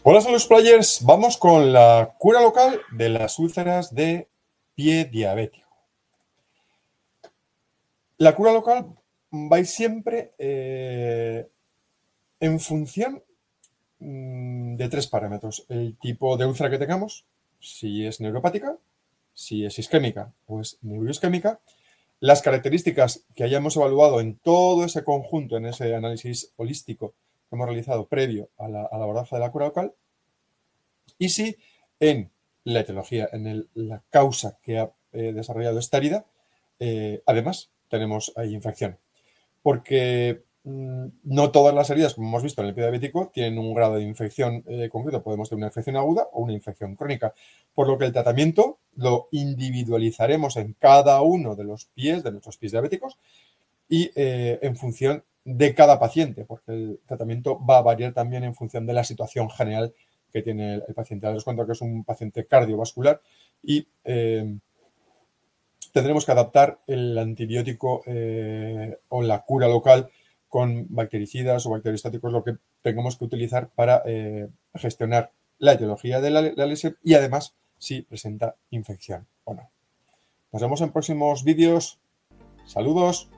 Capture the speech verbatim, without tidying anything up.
Hola, saludos players. Vamos con la cura local de las úlceras de pie diabético. La cura local va a ir siempre eh, en función mm, de tres parámetros. El tipo de úlcera que tengamos, si es neuropática, si es isquémica o es neuroisquémica, las características que hayamos evaluado en todo ese conjunto, en ese análisis holístico que hemos realizado previo a la, a la abordaje de la cura local, y si en la etiología, en el, la causa que ha eh, desarrollado esta herida, eh, además tenemos ahí infección. Porque mmm, no todas las heridas, como hemos visto en el pie diabético, tienen un grado de infección eh, concreto. Podemos tener una infección aguda o una infección crónica. Por lo que el tratamiento lo individualizaremos en cada uno de los pies, de nuestros pies diabéticos, y eh, en función de cada paciente, porque el tratamiento va a variar también en función de la situación general que tiene el, el paciente. Daros cuenta que es un paciente cardiovascular y eh, tendremos que adaptar el antibiótico eh, o la cura local con bactericidas o bacteriostáticos, lo que tengamos que utilizar para eh, gestionar la etiología de la, la lesión y además si presenta infección o no. Nos vemos en próximos vídeos. Saludos.